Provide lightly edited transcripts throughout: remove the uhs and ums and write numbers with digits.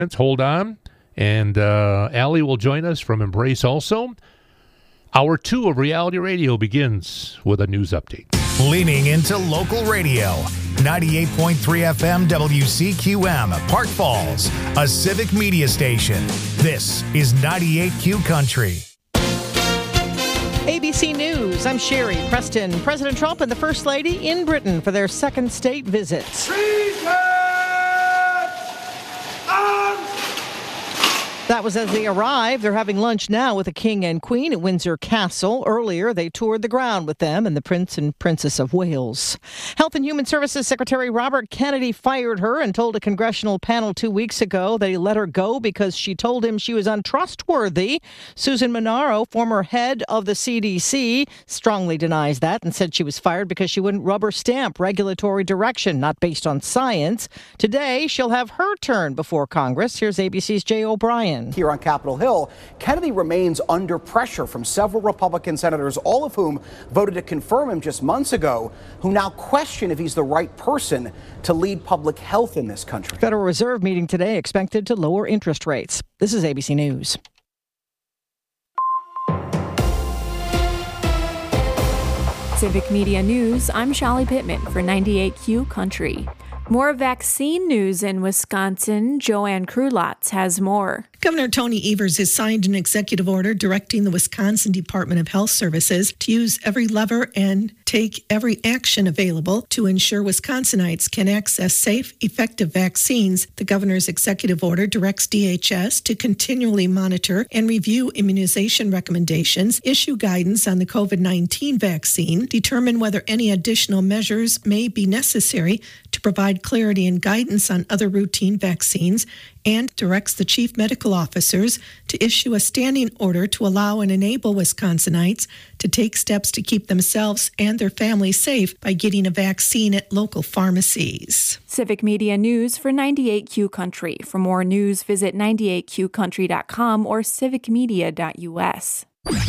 Hold on. And Allie will join us from Embrace also. Hour 2 of Reality Radio begins with a news update. Leaning into local radio. 98.3 FM WCQM, Park Falls, a civic media station. This is 98Q Country. ABC News, I'm Sherry Preston. President Trump and the First Lady in Britain for their second state visit. That was as they arrived. They're having lunch now with the King and Queen at Windsor Castle. Earlier, they toured the ground with them and the Prince and Princess of Wales. Health and Human Services Secretary Robert Kennedy fired her and told a congressional panel 2 weeks ago that he let her go because she told him she was untrustworthy. Susan Monaro, former head of the CDC, strongly denies that and said she was fired because she wouldn't rubber stamp regulatory direction, not based on science. Today, she'll have her turn before Congress. Here's ABC's Jay O'Brien. Here on Capitol Hill, Kennedy remains under pressure from several Republican senators, all of whom voted to confirm him just months ago, who now question if he's the right person to lead public health in this country. Federal Reserve meeting today expected to lower interest rates. This is ABC News. Civic Media News, I'm Shelly Pittman for 98Q Country. More vaccine news in Wisconsin. Joanne Krulotz has more. Governor Tony Evers has signed an executive order directing the Wisconsin Department of Health Services to use every lever and take every action available to ensure Wisconsinites can access safe, effective vaccines. The governor's executive order directs DHS to continually monitor and review immunization recommendations, issue guidance on the COVID-19 vaccine, determine whether any additional measures may be necessary to provide clarity and guidance on other routine vaccines, and directs the chief medical officers to issue a standing order to allow and enable Wisconsinites to take steps to keep themselves and their families safe by getting a vaccine at local pharmacies. Civic Media News for 98Q Country. For more news, visit 98qcountry.com or civicmedia.us.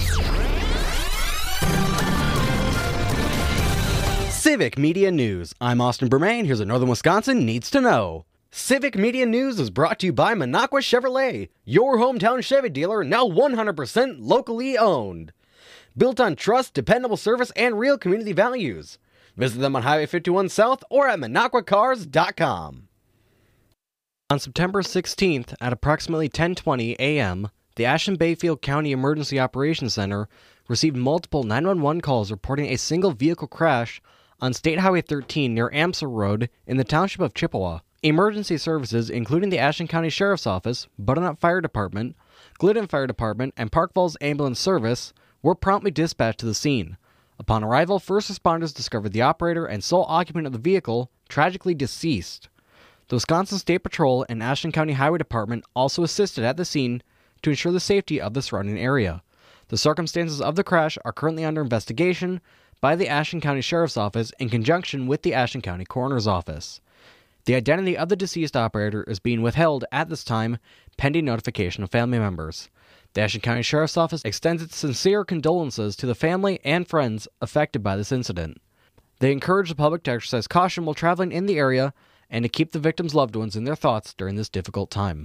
Civic Media News. I'm Austin Bermain. Here's what Northern Wisconsin needs to know. Civic Media News is brought to you by Minocqua Chevrolet, your hometown Chevy dealer, now 100% locally owned. Built on trust, dependable service, and real community values. Visit them on Highway 51 South or at MinocquaCars.com. On September 16th at approximately 10:20 a.m., the Ashland-Bayfield County Emergency Operations Center received multiple 911 calls reporting a single vehicle crash on State Highway 13 near Amser Road in the township of Chippewa. Emergency services, including the Ashland County Sheriff's Office, Butternut Fire Department, Glidden Fire Department, and Park Falls Ambulance Service, were promptly dispatched to the scene. Upon arrival, first responders discovered the operator and sole occupant of the vehicle tragically deceased. The Wisconsin State Patrol and Ashland County Highway Department also assisted at the scene to ensure the safety of the surrounding area. The circumstances of the crash are currently under investigation by the Ashland County Sheriff's Office in conjunction with the Ashland County Coroner's Office. The identity of the deceased operator is being withheld at this time, pending notification of family members. The Ashland County Sheriff's Office extends its sincere condolences to the family and friends affected by this incident. They encourage the public to exercise caution while traveling in the area and to keep the victims' loved ones in their thoughts during this difficult time.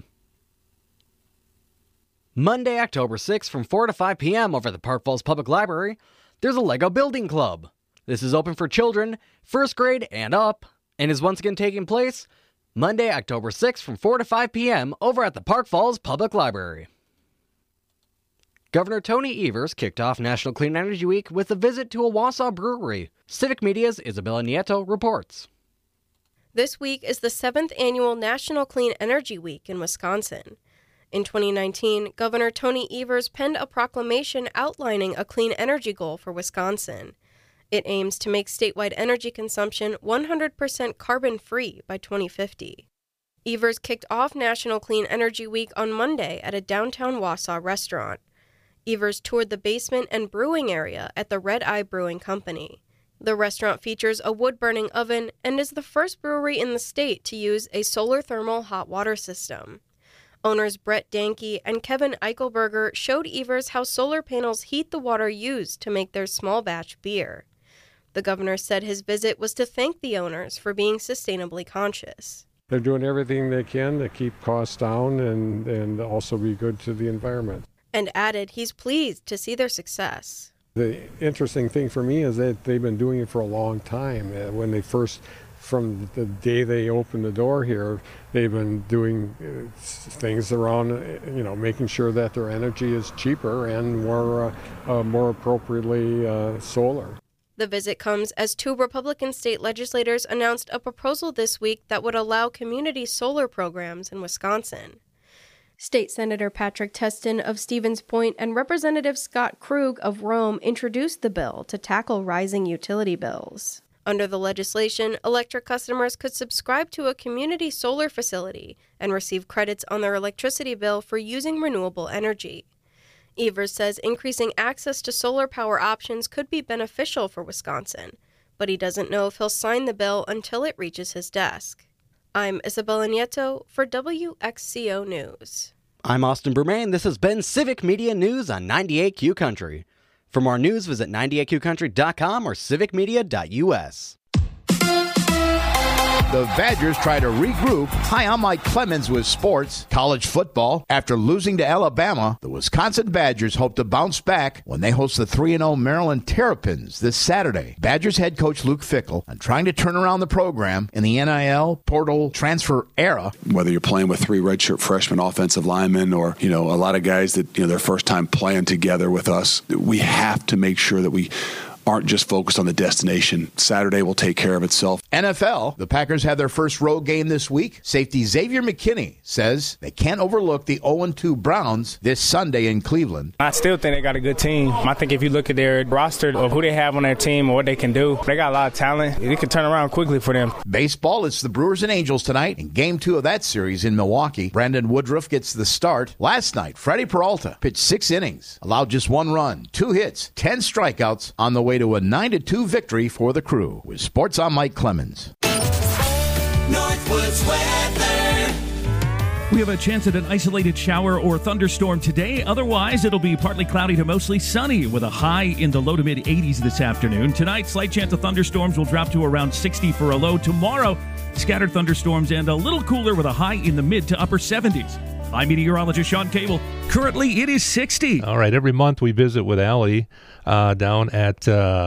Monday, October 6th from 4 to 5 p.m. over at the Park Falls Public Library, there's a Lego Building Club. This is open for children, first grade and up, and is once again taking place Monday, October 6th from 4 to 5 p.m. over at the Park Falls Public Library. Governor Tony Evers kicked off National Clean Energy Week with a visit to a Wausau brewery. Civic Media's Isabella Nieto reports. This week is the 7th annual National Clean Energy Week in Wisconsin. In 2019, Governor Tony Evers penned a proclamation outlining a clean energy goal for Wisconsin. It aims to make statewide energy consumption 100% carbon-free by 2050. Evers kicked off National Clean Energy Week on Monday at a downtown Wausau restaurant. Evers toured the basement and brewing area at the Red Eye Brewing Company. The restaurant features a wood-burning oven and is the first brewery in the state to use a solar thermal hot water system. Owners Brett Danke and Kevin Eichelberger showed Evers how solar panels heat the water used to make their small batch beer. The governor said his visit was to thank the owners for being sustainably conscious. They're doing everything they can to keep costs down and also be good to the environment. And added he's pleased to see their success. The interesting thing for me is that they've been doing it for a long time. When they first, from the day they opened the door here, they've been doing things around, making sure that their energy is cheaper and more appropriately solar. The visit comes as 2 Republican state legislators announced a proposal this week that would allow community solar programs in Wisconsin. State Senator Patrick Testin of Stevens Point and Representative Scott Krug of Rome introduced the bill to tackle rising utility bills. Under the legislation, electric customers could subscribe to a community solar facility and receive credits on their electricity bill for using renewable energy. Evers says increasing access to solar power options could be beneficial for Wisconsin, but he doesn't know if he'll sign the bill until it reaches his desk. I'm Isabella Nieto for WXCO News. I'm Austin Bermain. This has been Civic Media News on 98Q Country. For more news, visit 98QCountry.com or civicmedia.us. The Badgers try to regroup. Hi, I'm Mike Clemens with sports. College football. After losing to Alabama, the Wisconsin Badgers hope to bounce back when they host the 3-0 Maryland Terrapins this Saturday. Badgers head coach Luke Fickell on trying to turn around the program in the NIL portal transfer era. Whether you're playing with 3 redshirt freshman offensive linemen or, a lot of guys that, their first time playing together with us, we have to make sure that we aren't just focused on the destination. Saturday will take care of itself. NFL, the Packers have their first road game this week. Safety Xavier McKinney says they can't overlook the 0-2 Browns this Sunday in Cleveland. I still think they got a good team. I think if you look at their roster of who they have on their team and what they can do, they got a lot of talent. It can turn around quickly for them. Baseball, it's the Brewers and Angels tonight in Game 2 of that series in Milwaukee. Brandon Woodruff gets the start. Last night, Freddie Peralta pitched 6 innings, allowed just 1 run, 2 hits, 10 strikeouts on the way to a 9-2 victory for the Crew. With sports, I'm Mike Clemens. Northwoods weather. We have a chance at an isolated shower or thunderstorm today. Otherwise, it'll be partly cloudy to mostly sunny with a high in the low to mid 80s this afternoon. Tonight, slight chance of thunderstorms will drop to around 60 for a low. Tomorrow, scattered thunderstorms and a little cooler with a high in the mid to upper 70s. I'm meteorologist Sean Cable. Currently, it is 60. All right. Every month we visit with Allie down at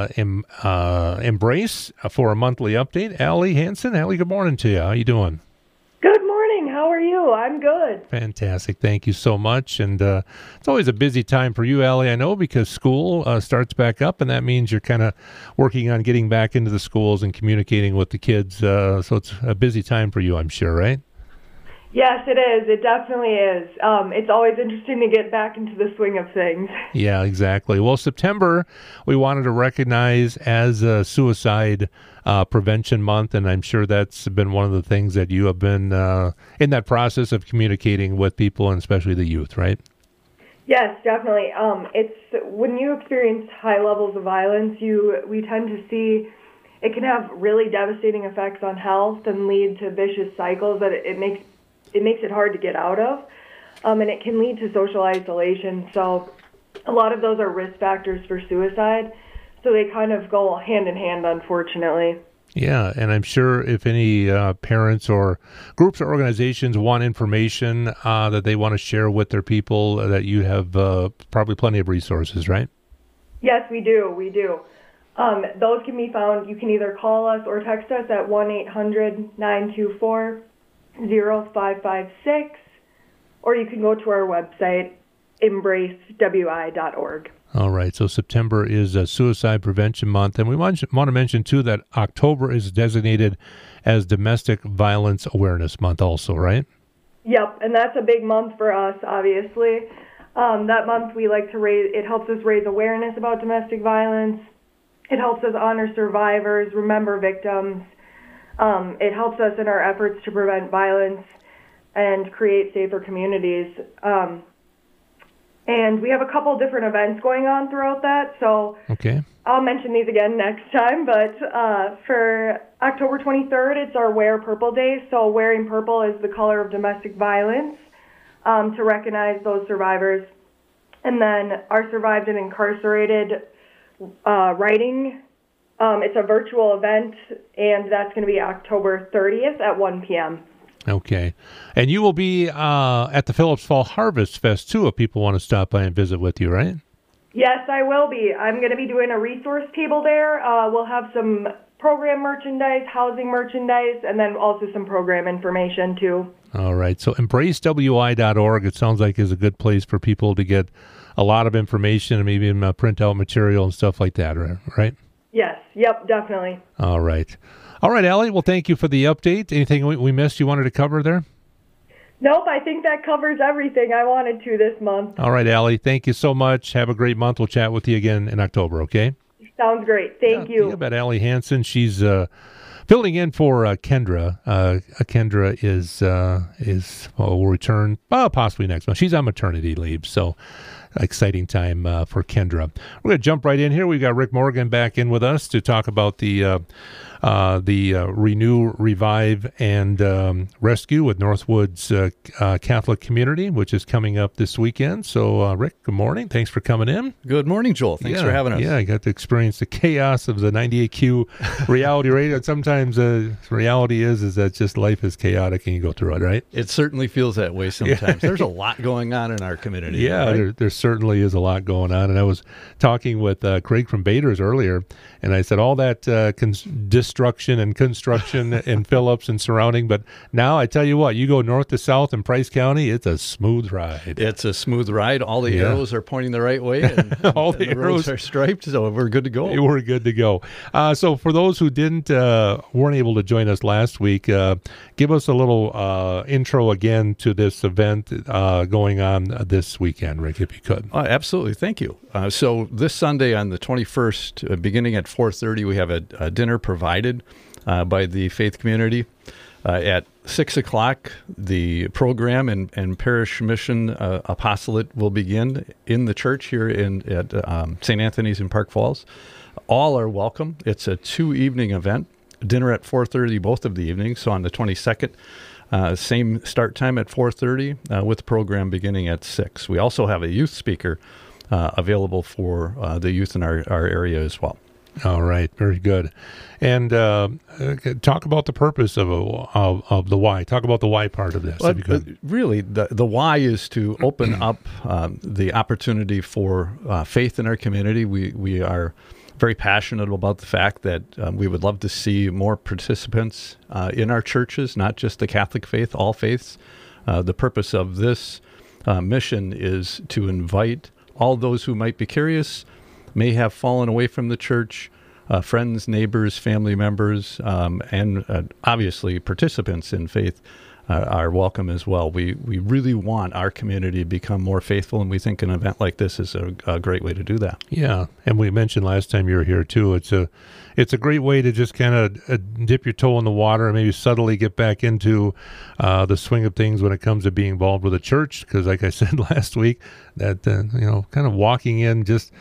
Embrace for a monthly update. Allie Hansen. Allie, good morning to you. How you doing? Good morning. How are you? I'm good. Fantastic. Thank you so much. And it's always a busy time for you, Allie, I know, because school starts back up, and that means you're kind of working on getting back into the schools and communicating with the kids. So it's a busy time for you, I'm sure, right? Yes, it is. It definitely is. It's always interesting to get back into the swing of things. Yeah, exactly. Well, September, we wanted to recognize as a suicide prevention month, and I'm sure that's been one of the things that you have been in that process of communicating with people, and especially the youth, right? Yes, definitely. It's when you experience high levels of violence, we tend to see it can have really devastating effects on health and lead to vicious cycles that it makes it hard to get out of, and it can lead to social isolation. So a lot of those are risk factors for suicide, so they kind of go hand in hand, unfortunately. Yeah, and I'm sure if any parents or groups or organizations want information that they want to share with their people, that you have probably plenty of resources, right? Yes, we do. We do. Those can be found. You can either call us or text us at 1-800-924-0556, or you can go to our website, embracewi.org. All right, so September is Suicide Prevention Month, and we want to mention, too, that October is designated as Domestic Violence Awareness Month also, right? Yep, and that's a big month for us, obviously. That month we like to it helps us raise awareness about domestic violence. It helps us honor survivors, remember victims. It helps us in our efforts to prevent violence and create safer communities. And we have a couple different events going on throughout that, so okay. I'll mention these again next time. But for October 23rd, it's our Wear Purple Day. So wearing purple is the color of domestic violence to recognize those survivors. And then our Survived and Incarcerated writing. It's a virtual event, and that's going to be October 30th at 1 p.m. Okay. And you will be at the Phillips Fall Harvest Fest, too, if people want to stop by and visit with you, right? Yes, I will be. I'm going to be doing a resource table there. We'll have some program merchandise, housing merchandise, and then also some program information, too. All right. So embracewi.org, it sounds like, is a good place for people to get a lot of information and maybe print out material and stuff like that, right? Yes. Yep, definitely. All right. All right, Allie. Well, thank you for the update. Anything we missed you wanted to cover there? Nope, I think that covers everything I wanted to this month. All right, Allie. Thank you so much. Have a great month. We'll chat with you again in October, okay? Sounds great. Thank you. Yeah, about Allie Hansen. She's filling in for Kendra. Kendra will return possibly next month. She's on maternity leave, so exciting time for Kendra. We're going to jump right in here. We've got Rick Morgan back in with us to talk about the Renew, Revive, and Rescue with Northwoods Catholic Community, which is coming up this weekend. So, Rick, good morning. Thanks for coming in. Good morning, Joel. Thanks for having us. Yeah, I got to experience the chaos of the 98Q reality radio. Sometimes reality is that just life is chaotic and you go through it, right? It certainly feels that way sometimes. Yeah. There's a lot going on in our community. Yeah, right? there certainly is a lot going on. And I was talking with Craig from Baders earlier, and I said all that destruction and construction in Phillips and surrounding, but now I tell you what, you go north to south in Price County, it's a smooth ride. It's a smooth ride. All the arrows are pointing the right way, and all the arrows are striped, so we're good to go. We're good to go. So for those who weren't able to join us last week, give us a little intro again to this event going on this weekend, Rick, if you could. Absolutely. Thank you. So this Sunday on the 21st, beginning at 4:30, we have a dinner provided by the faith community. At 6 o'clock, the program and parish mission apostolate will begin in the church here at St. Anthony's in Park Falls. All are welcome. It's a 2-evening event. Dinner at 4:30 both of the evenings. So on the 22nd, same start time at 4:30 with the program beginning at 6. We also have a youth speaker available for the youth in our area as well. All right, very good. And talk about the purpose of the why. Talk about the why part of this. Well, if you could. Really, the why is to open up the opportunity for faith in our community. We are very passionate about the fact that we would love to see more participants in our churches, not just the Catholic faith, all faiths. The purpose of this mission is to invite all those who might be curious, may have fallen away from the church, friends, neighbors, family members, and obviously participants in faith are welcome as well. We really want our community to become more faithful, and we think an event like this is a great way to do that. Yeah, and we mentioned last time you were here too, it's a great way to just kind of dip your toe in the water and maybe subtly get back into the swing of things when it comes to being involved with a church. Because like I said last week, that kind of walking in just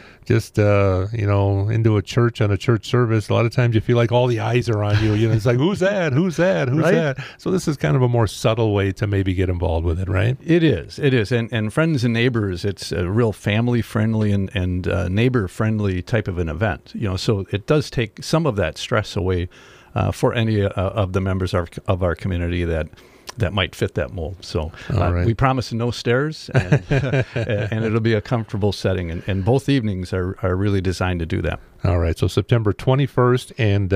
into a church on a church service, a lot of times you feel like all the eyes are on you. It's like, who's that? Right? That? So this is kind of a more subtle way to maybe get involved with it, right? It is. And friends and neighbors, it's a real family-friendly and neighbor-friendly type of an event. So it does take some of that stress away for any of the members of our community that might fit that mold. So we promise no stairs, and it'll be a comfortable setting. And both evenings are really designed to do that. All right. So September 21st and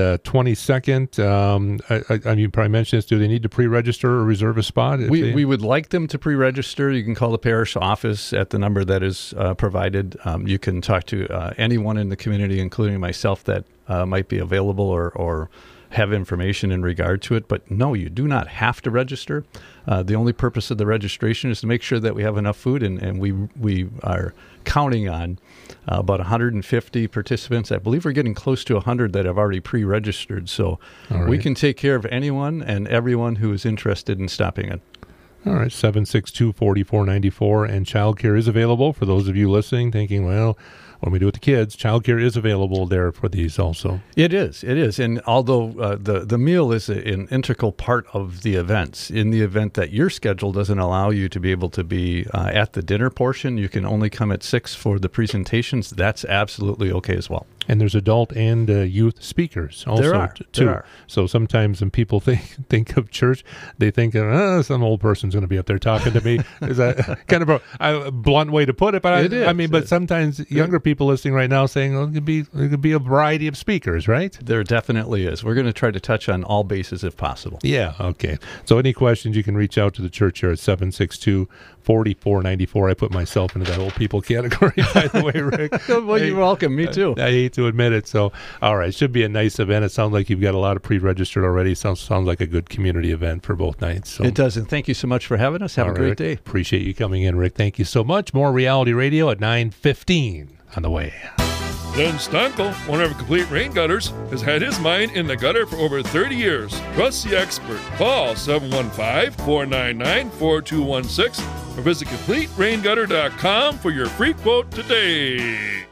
22nd. You probably mentioned this. Do they need to pre-register or reserve a spot? We would like them to pre-register. You can call the parish office at the number that is provided. You can talk to anyone in the community, including myself, that might be available or have information in regard to it. But no, you do not have to register. The only purpose of the registration is to make sure that we have enough food, and we are counting on about 150 participants. I believe we're getting close to 100 that have already pre-registered. So we can take care of anyone and everyone who is interested in stopping in. All right, 762-4494, and childcare is available for those of you listening thinking, well, when we do with the kids, childcare is available there for these also. It is. And although the meal is an integral part of the events, in the event that your schedule doesn't allow you to be able to be at the dinner portion, you can only come at 6 for the presentations. That's absolutely okay as well. And there's adult and youth speakers also There are. So sometimes when people think of church, they think some old person's going to be up there talking to me. Is that kind of a blunt way to put it? But but sometimes younger people listening right now saying, well, it could be a variety of speakers, right? There definitely is. We're going to try to touch on all bases if possible. Yeah. Okay. So any questions, you can reach out to the church here at 762-4494. I put myself into that old people category, by the way, Rick. Well, you're welcome. Me too. I hate to admit it. So, all right. Should be a nice event. It sounds like you've got a lot of pre-registered already. Sounds like a good community event for both nights. So. It does. And thank you so much for having us. Have a great day. Appreciate you coming in, Rick. Thank you so much. More Reality Radio at 9:15 on the way. Glenn Stankel, owner of Complete Rain Gutters, has had his mind in the gutter for over 30 years. Trust the expert. Call 715-499-4216 or visit CompleteRainGutter.com for your free quote today.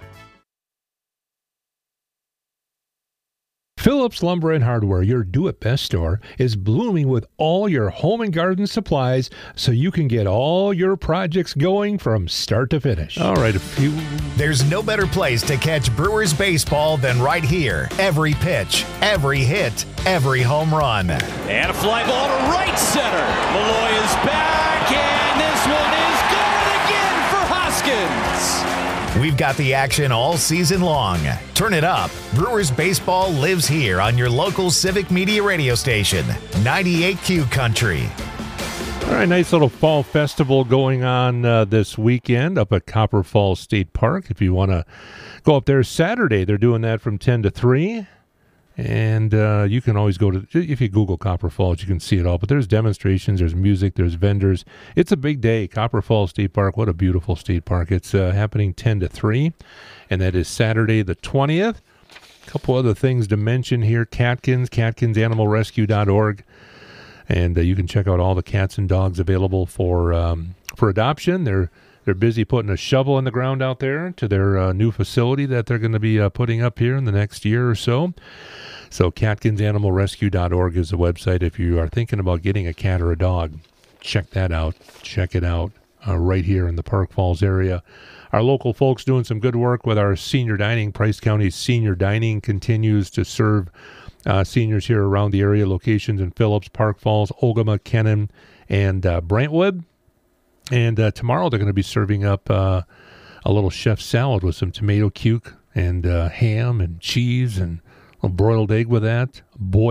Phillips Lumber and Hardware, your do-it-best store, is blooming with all your home and garden supplies so you can get all your projects going from start to finish. All right, There's no better place to catch Brewers baseball than right here. Every pitch, every hit, every home run. And a fly ball to right center. Malloy is back, and this one is good again for Hoskins. We've got the action all season long. Turn it up. Brewers baseball lives here on your local Civic Media radio station, 98Q Country. All right, nice little fall festival going on this weekend up at Copper Falls State Park. If you want to go up there Saturday, they're doing that from 10 to 3. And you can always go to, if you Google Copper Falls, you can see it all. But there's demonstrations, there's music, there's vendors. It's a big day. Copper Falls State Park, what a beautiful state park. It's happening 10 to 3, and that is Saturday the 20th. A couple other things to mention here. CatkinsAnimalRescue.org. And you can check out all the cats and dogs available for adoption. They're busy putting a shovel in the ground out there to their new facility that they're going to be putting up here in the next year or so. So CatkinsAnimalRescue.org is the website. If you are thinking about getting a cat or a dog, check that out. Check it out right here in the Park Falls area. Our local folks doing some good work with our senior dining. Price County Senior Dining continues to serve seniors here around the area. Locations in Phillips, Park Falls, Ogama, Kennan, and Brentwood. And tomorrow they're going to be serving up a little chef salad with some tomato cuke and ham and cheese and a boiled egg with that,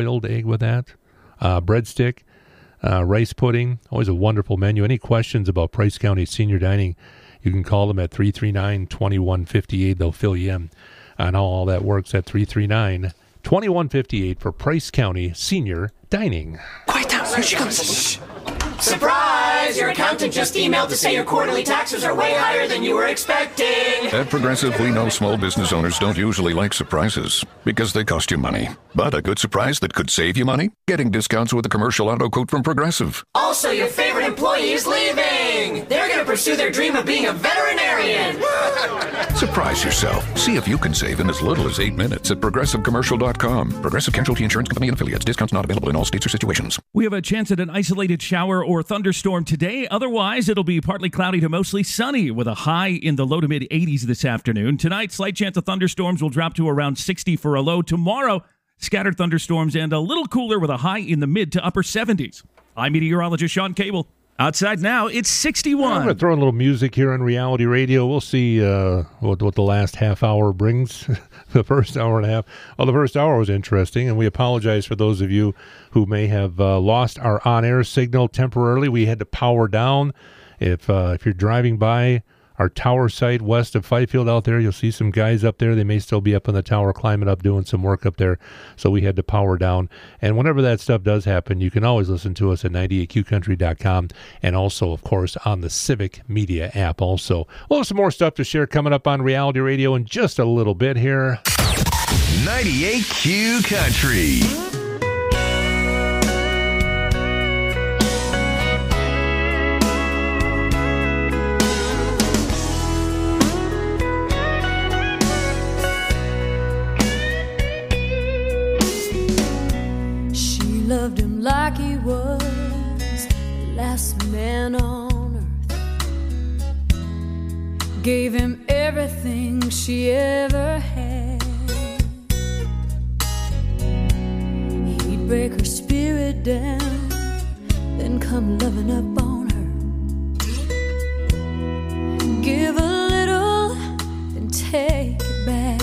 breadstick, rice pudding. Always a wonderful menu. Any questions about Price County Senior Dining, you can call them at 339-2158. They'll fill you in on how all that works at 339-2158 for Price County Senior Dining. Quiet down. Here she comes. Surprise! Your accountant just emailed to say your quarterly taxes are way higher than you were expecting. At Progressive, we know small business owners don't usually like surprises because they cost you money. But a good surprise that could save you money? Getting discounts with a commercial auto quote from Progressive. Also, your favorite employee is leaving. They're going to pursue their dream of being a veterinarian. Surprise yourself. See if you can save in as little as 8 minutes at ProgressiveCommercial.com. Progressive Casualty Insurance Company and Affiliates. Discounts not available in all states or situations. We have a chance at an isolated shower or thunderstorm today. Otherwise, it'll be partly cloudy to mostly sunny with a high in the low to mid 80s this afternoon. Tonight, slight chance of thunderstorms will drop to around 60 for a low. Tomorrow, scattered thunderstorms and a little cooler with a high in the mid to upper 70s. I'm meteorologist Sean Cable. Outside now, it's 61. I'm going to throw in a little music here on Reality Radio. We'll see what the last half hour brings. The first hour and a half. Well, the first hour was interesting, and we apologize for those of you who may have lost our on-air signal temporarily. We had to power down. If you're driving by our tower site west of Fifield out there, you'll see some guys up there. They may still be up on the tower climbing up doing some work up there. So we had to power down. And whenever that stuff does happen, you can always listen to us at 98qcountry.com and also, of course, on the Civic Media app also. We'll have some more stuff to share coming up on Reality Radio in just a little bit here. 98Q Country. gave him everything she ever had. He'd break her spirit down, then come loving up on her. Give a little, then take it back.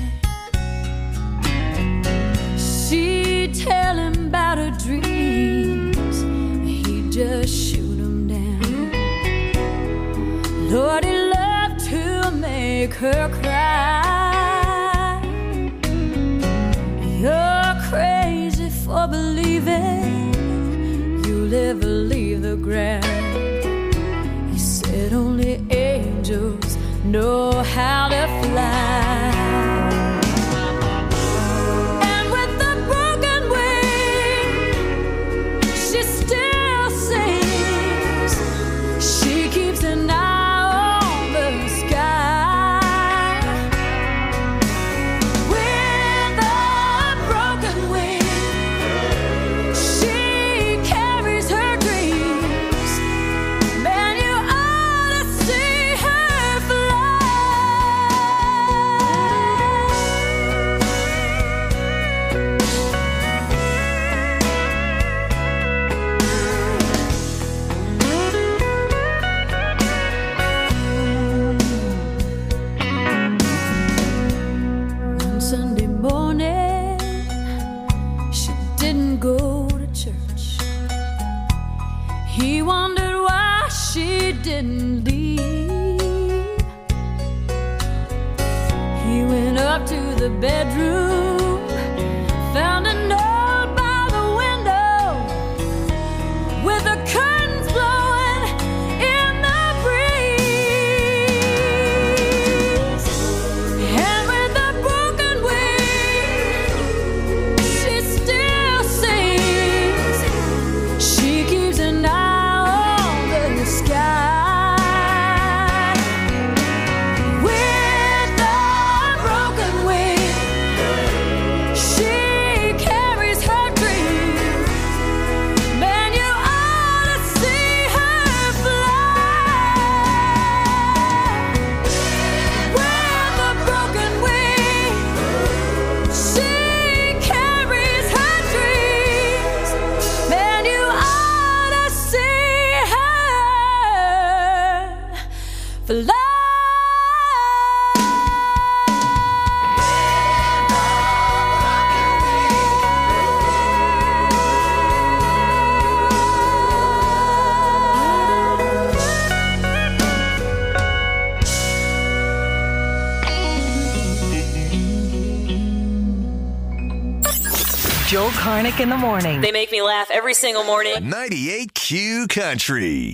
She'd tell him about her dreams, he'd just shoot them down. Lord, he loved to make her cry. You're crazy for believing you'll ever leave the ground. He said only angels know how to fly. And with the broken wing, she still sings. She keeps an eye on the sky. With a broken wing, she carries her dreams. Man, you ought to see her fly. One Sunday morning, she didn't go to church. He wondered why she didn't leave. He went up to the bedroom, found a note by the window with the curtains blowing in the breeze. And with a broken wing, she still sings. She keeps an eye on the sky. With a broken wing, she carries her dreams. Man, you ought to see her fly. With a broken wing, she carries her dreams. Man, you ought to see her fly. Joel Karnick in the morning. They make me laugh every single morning. 98Q Country.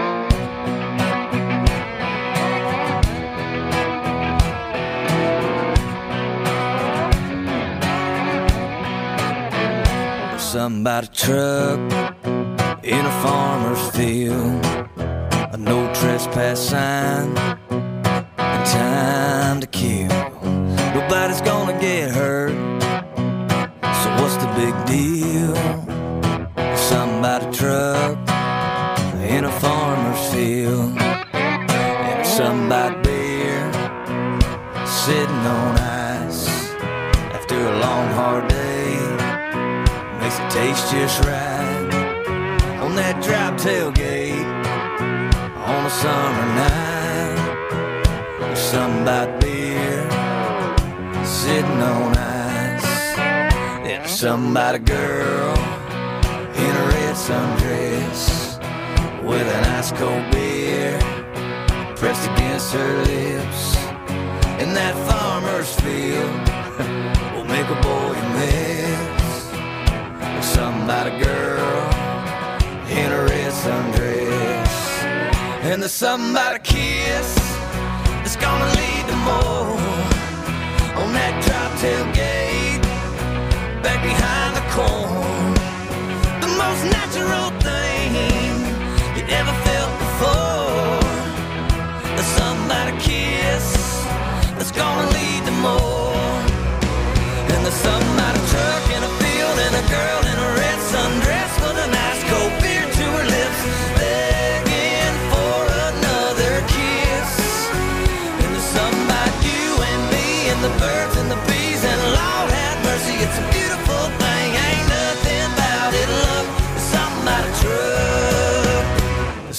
Something about a truck in a farmer's field, a no trespass sign, and time to kill. Nobody's gonna get hurt, so what's the big deal? Something about a truck in a farmer's field, and something about beer sitting on ice after a long hard day. Makes it taste just right on that drop tailgate on a summer night. There's something about beer sitting on ice. There's something about a girl in a red sundress with an ice cold beer pressed against her lips. In that farmer's field will make a boy miss. Something about a girl in a red sundress. And there's something about a kiss that's gonna lead to more on that drop tailgate back behind the corn. The most natural thing you ever felt before. There's something about a kiss that's gonna lead to more. And there's something about a truck in a field and a girl in a red sundress with a nice cold beer to her lips, begging for another kiss.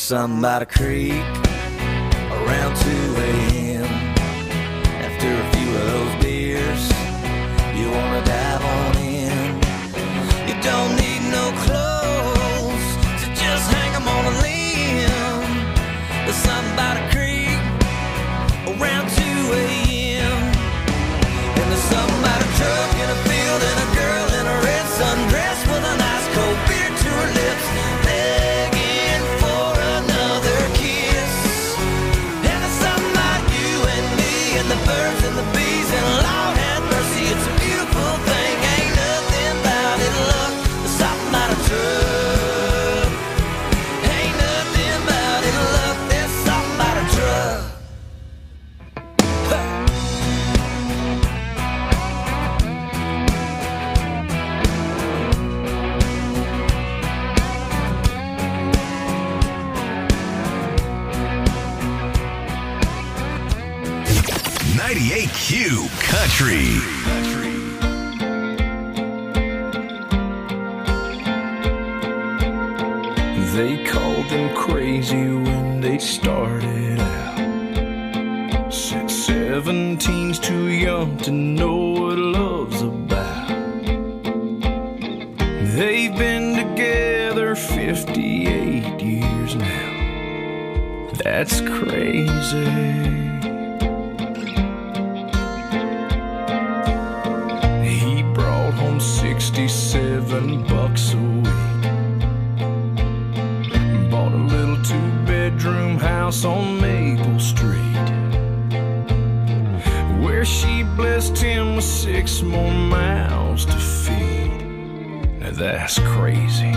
sun by the creek around 2 a.m. After a few of those beers, you wanna dive on in. You don't need no clothes, so just hang them on a limb. The sun by the creek around 2 a.m. And the sun by the truck in a field and a girl in a red sundress with a nice cold beer to her lips, begging for another kiss. And the sun by you and me and the birds and the bees and Lord have mercy, it's a beautiful thing. Ain't nothing about it, look, the sun by the truck. Ain't nothing about it, look, there's something by the truck. 98Q Country. They called them crazy when they started out. Said 17's too young to know what love's about. They've been together 58 years now. That's crazy. He brought home 67 bucks a week. Bought a little 2-bedroom house on Maple Street, where she blessed him with 6 more mouths to feed. Now that's crazy.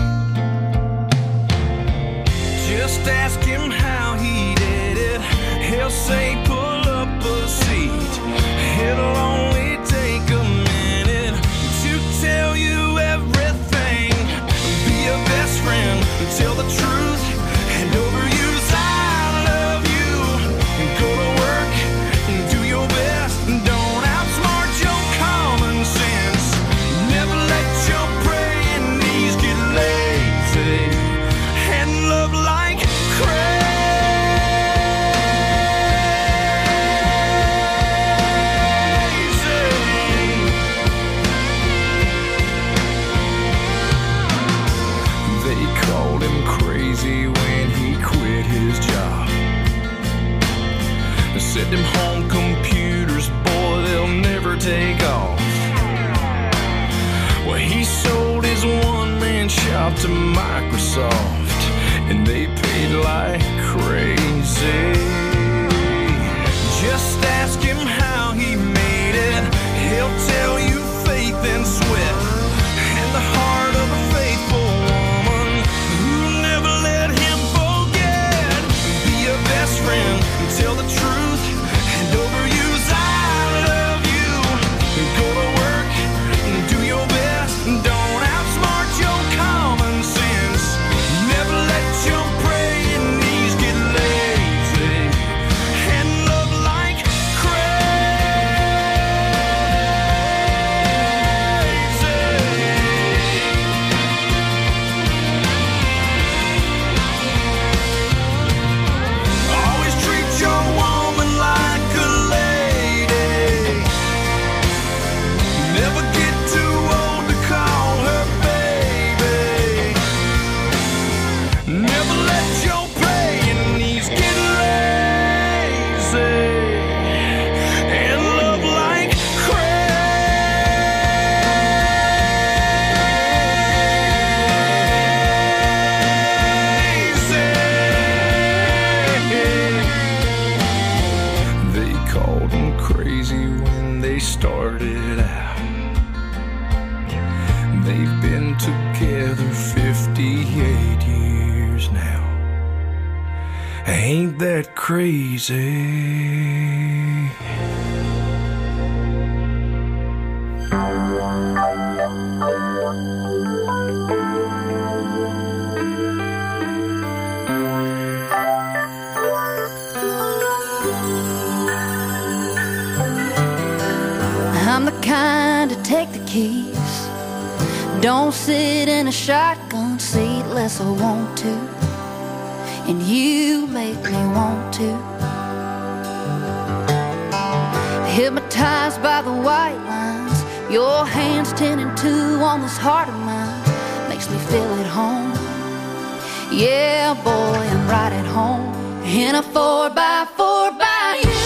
Just ask him how he did it. He'll say pull up a seat. It'll only take a minute to tell you everything. Be a best friend, tell the truth, and overuse I love you. Go to work and do your best. Don't outsmart your common sense. Never let your praying knees get lazy. And love like crazy. They called him crazy when he quit his job. They said them home computers, boy, they'll never take off. Well, he sold his one-man shop to Microsoft, and they paid like crazy. Just ask him how he made it. He'll tell you faith and sweat, and the heart of a faithful woman who'll never let him forget. Be a best friend, tell the truth, and overuse I love you. Go to work and do your best. Don't outsmart your common sense. Never let your praying knees get lazy. And love like always treat your woman like a lady. Never get too old to call her baby. Never let your praying knees get lazy. And love like crazy. They called him crazy when they started out. They've been together 58 years now. Ain't that crazy? I'm the kind to take the keys. Don't sit in a shotgun seat unless I want to. and you make me want to. Hypnotized by the white lines, your hands 10 and 2 on this heart of mine makes me feel at home. Yeah, boy, I'm right at home in a 4x4 by you.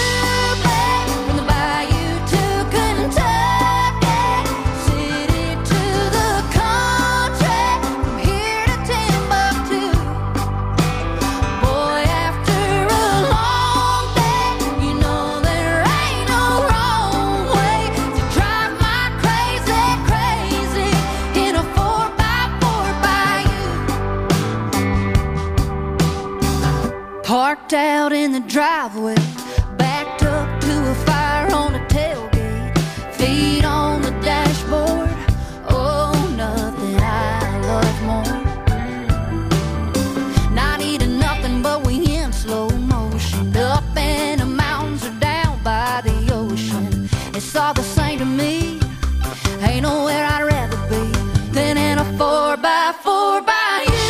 Parked out in the driveway, backed up to a fire on the tailgate, feet on the dashboard. Oh, nothing I love more. Not eating nothing, but we in slow motion. Up in the mountains or down by the ocean. It's all the same to me. Ain't nowhere I'd rather be than in a 4x4 by you.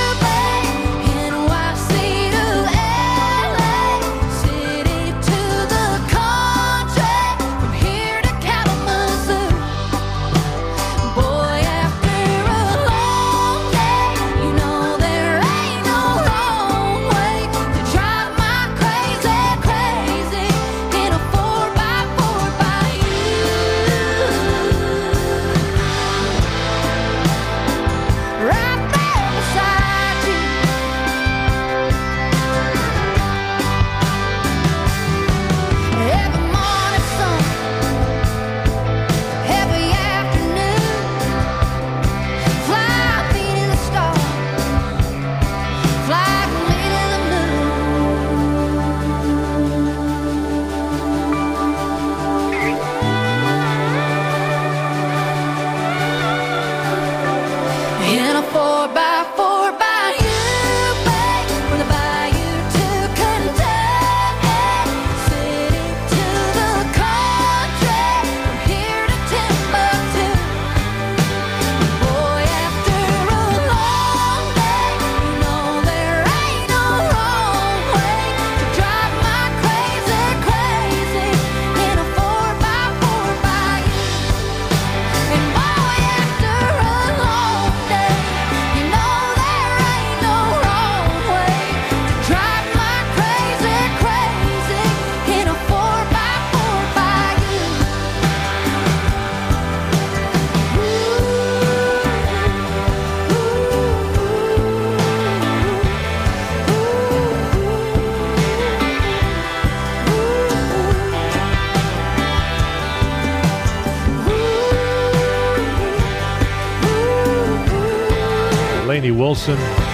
Lainey Wilson,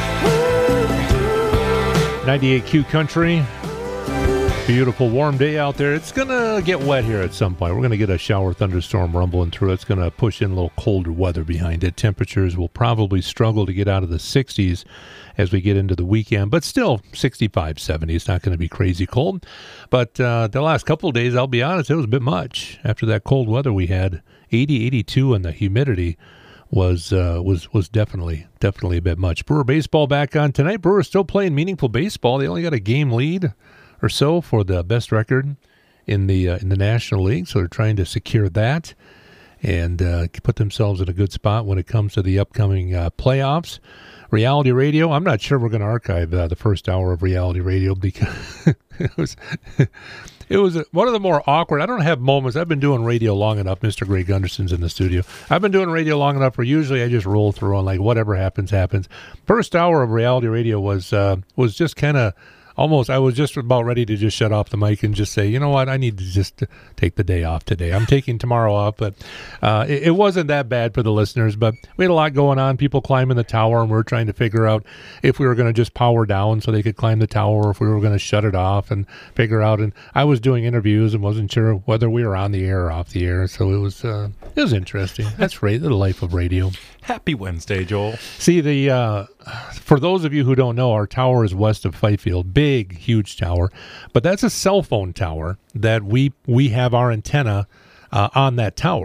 98Q Country. Beautiful warm day out there. It's going to get wet here at some point. We're going to get a shower thunderstorm rumbling through. It's going to push in a little colder weather behind it. Temperatures will probably struggle to get out of the 60s as we get into the weekend, but still 65, 70. It's not going to be crazy cold. But the last couple of days, I'll be honest, it was a bit much. After that cold weather we had, 80, 82, and the humidity was definitely a bit much. Brewer baseball back on tonight. Brewers still playing meaningful baseball. They only got a game lead or so for the best record in the National League, so they're trying to secure that and put themselves in a good spot when it comes to the upcoming playoffs. Reality Radio, I'm not sure we're going to archive the first hour of Reality Radio because it was one of the more awkward. I don't have moments. I've been doing radio long enough. Mr. Greg Gunderson's in the studio. I've been doing radio long enough where usually I just roll through on like whatever happens, happens. First hour of Reality Radio was just kind of almost, I was just about ready to just shut off the mic and just say, you know what, I need to just take the day off today. I'm taking tomorrow off, but it wasn't that bad for the listeners, but we had a lot going on, people climbing the tower, and we were trying to figure out if we were going to just power down so they could climb the tower, or if we were going to shut it off and figure out, and I was doing interviews and wasn't sure whether we were on the air or off the air, so it was interesting. That's right, the life of radio. Happy Wednesday, Joel. See, for those of you who don't know, our tower is west of Fifield. Big, huge tower. But that's a cell phone tower that we have our antenna on that tower.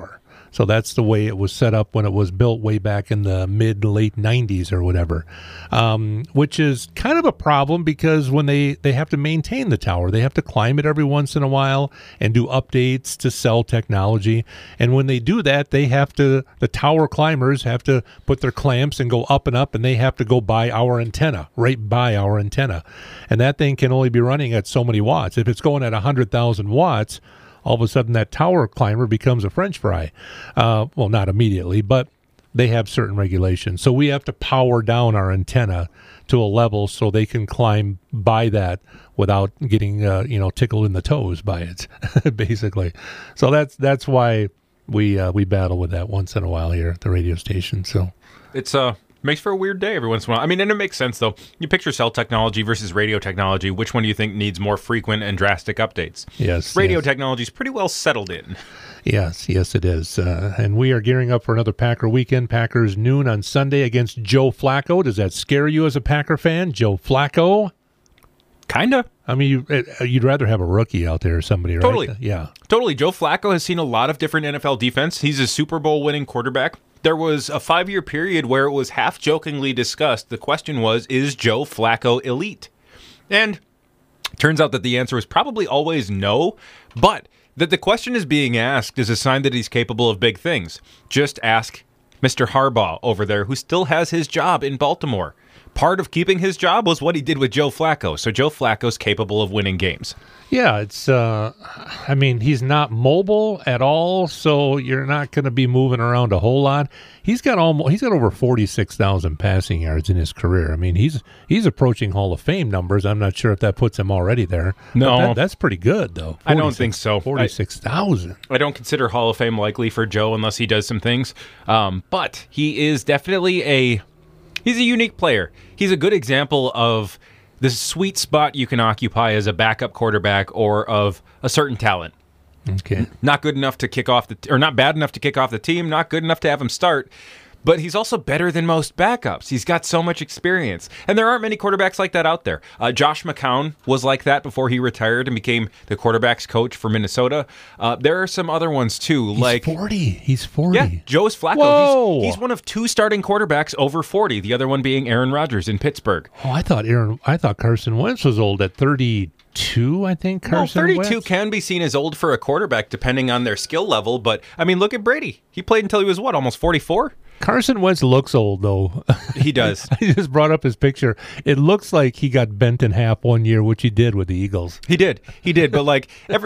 So that's the way it was set up when it was built way back in the mid-late 90s or whatever, which is kind of a problem because when they have to maintain the tower, they have to climb it every once in a while and do updates to sell technology. And when they do that, the tower climbers have to put their clamps and go up, and they have to go by our antenna, right by our antenna. And that thing can only be running at so many watts. If it's going at 100,000 watts, all of a sudden that tower climber becomes a French fry. Well, not immediately, but they have certain regulations. So we have to power down our antenna to a level so they can climb by that without getting tickled in the toes by it, basically. So that's why we battle with that once in a while here at the radio station. So it's makes for a weird day every once in a while. I mean, and it makes sense, though. You picture cell technology versus radio technology. Which one do you think needs more frequent and drastic updates? Yes. Radio technology is pretty well settled in. Yes, it is. And we are gearing up for another Packer weekend. Packers noon on Sunday against Joe Flacco. Does that scare you as a Packer fan? Joe Flacco? Kinda. I mean, you'd rather have a rookie out there or somebody, right? Totally. Yeah. Totally. Joe Flacco has seen a lot of different NFL defense. He's a Super Bowl winning quarterback. There was a 5-year period where it was half-jokingly discussed. The question was, is Joe Flacco elite? And turns out that the answer is probably always no, but that the question is being asked is a sign that he's capable of big things. Just ask Mr. Harbaugh over there, who still has his job in Baltimore. Part of keeping his job was what he did with Joe Flacco. So Joe Flacco's capable of winning games. Yeah, it's. I mean, he's not mobile at all, so you're not going to be moving around a whole lot. He's got over 46,000 passing yards in his career. I mean, he's approaching Hall of Fame numbers. I'm not sure if that puts him already there. No, that's pretty good though. I don't think so. 46,000. I don't consider Hall of Fame likely for Joe unless he does some things. But he is definitely He's a unique player. He's a good example of the sweet spot you can occupy as a backup quarterback or of a certain talent. Okay. Not good enough to kick off or not bad enough to kick off the team, not good enough to have him start. But he's also better than most backups. He's got so much experience. And there aren't many quarterbacks like that out there. Josh McCown was like that before he retired and became the quarterback's coach for Minnesota. There are some other ones, too. He's 40. Yeah, Joe's Flacco. Whoa. He's one of 2 starting quarterbacks over 40, the other one being Aaron Rodgers in Pittsburgh. Oh, I thought Carson Wentz was old at 32, I think. Carson 32 Wentz? can be seen as old for a quarterback depending on their skill level. But, I mean, look at Brady. He played until he was, almost 44? Carson Wentz looks old, though. He does. I just brought up his picture. It looks like he got bent in half one year, which he did with the Eagles. He did. But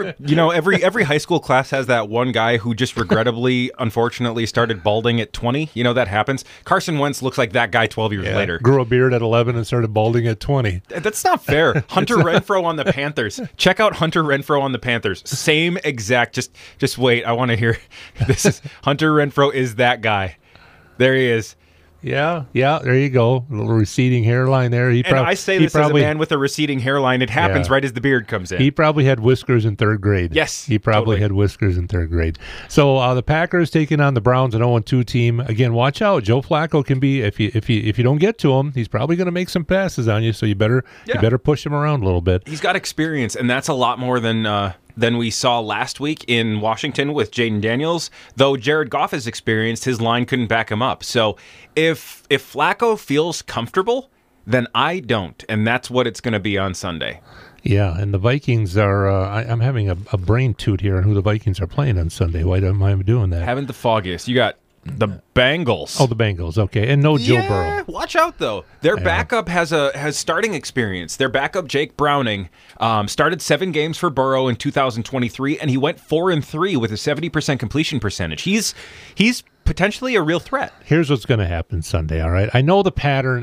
every high school class has that one guy who just regrettably, unfortunately, started balding at 20. That happens. Carson Wentz looks like that guy 12 years later. Grew a beard at 11 and started balding at 20. That's not fair. Hunter Renfrow on the Panthers. Check out Hunter Renfrow on the Panthers. Same exact. Just wait. I want to hear. This is Hunter Renfrow is that guy. There he is. Yeah, there you go. A little receding hairline there. I say this as a man with a receding hairline. It happens right as the beard comes in. He probably had whiskers in 3rd grade. Yes, he probably had whiskers in 3rd grade. So the Packers taking on the Browns, an 0-2 team. Again, watch out. Joe Flacco can be if you don't get to him, he's probably going to make some passes on you. So you better push him around a little bit. He's got experience, and that's a lot more than we saw last week in Washington with Jaden Daniels. Though Jared Goff is experienced, his line couldn't back him up. So if Flacco feels comfortable, then I don't, and that's what it's going to be on Sunday. Yeah, and the Vikings are. I'm having a brain toot here on who the Vikings are playing on Sunday. Why am I doing that? Haven't the foggiest. You got the Bengals. Oh, the Bengals. Okay, and no Joe Burrow. Watch out though. Their backup has starting experience. Their backup Jake Browning started 7 games for Burrow in 2023, and he went 4-3 with a 70% completion percentage. He's potentially a real threat. Here's what's going to happen Sunday, all right? I know the pattern.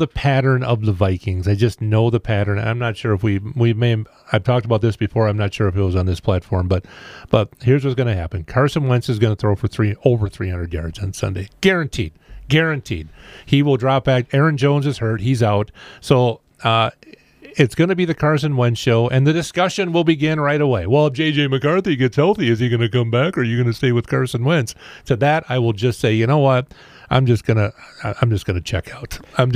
Of the Vikings. I just know the pattern. I'm not sure if we may have, I've talked about this before. I'm not sure if it was on this platform, but here's what's going to happen. Carson Wentz is going to throw for over 300 yards on Sunday. Guaranteed. He will drop back. Aaron Jones is hurt. He's out. So, it's going to be the Carson Wentz show, and the discussion will begin right away. Well, if J.J. McCarthy gets healthy, is he going to come back, or are you going to stay with Carson Wentz? To that, I will just say, you know what? I'm just gonna check out.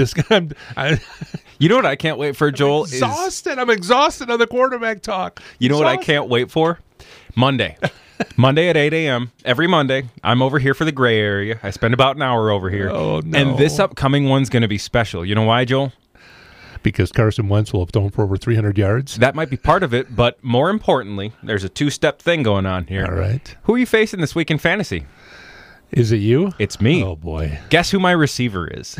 You know what I can't wait for, Joel? I'm exhausted on the quarterback talk. You know what I can't wait for? Monday. Monday at 8 a.m. Every Monday, I'm over here for the gray area. I spend about an hour over here. Oh, no. And this upcoming one's going to be special. You know why, Joel? Because Carson Wentz will have thrown for over 300 yards. That might be part of it, but more importantly, there's a two-step thing going on here. All right. Who are you facing this week in fantasy? Is it you? It's me. Oh, boy. Guess who my receiver is?